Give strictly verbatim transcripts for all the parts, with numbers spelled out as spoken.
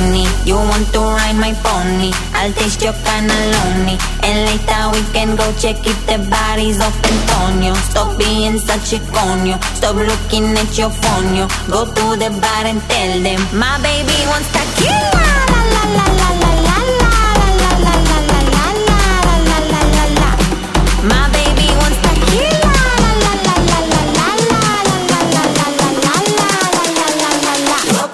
Tony, you want to ride my pony? I'll taste your cannelloni, and later we can go check if the body's open, Tonio. Stop being such a conio, stop looking at your phone, yo. Go to the bar and tell them my baby wants tequila. La la la la la la la la la la la la la la la la la. My baby wants tequila. La la la la la la la la la la la la la la la la.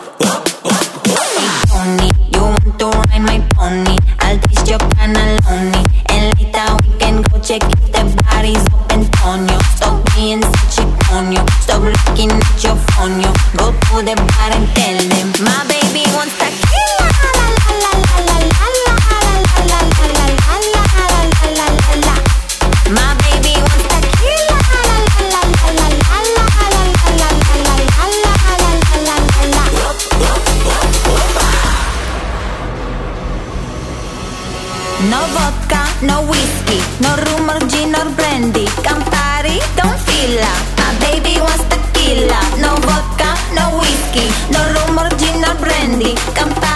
Tony, you want to ride my pony? I'll taste your cannelloni, and later we can go check if the body's open, Tonio. Stop being such a conio, stop looking at your phone, yo. Go to the bar and tell them my baby wants tequila. La la la la la la la la la la la la la la la la. My baby wants tequila. La la la la la la la la la la la la la la la. No vodka, no whiskey, no rum or gin or brandy. Campari, don't feel la. My baby wants tequila. No vodka, no whiskey, no rum or gin or brandy. Campari.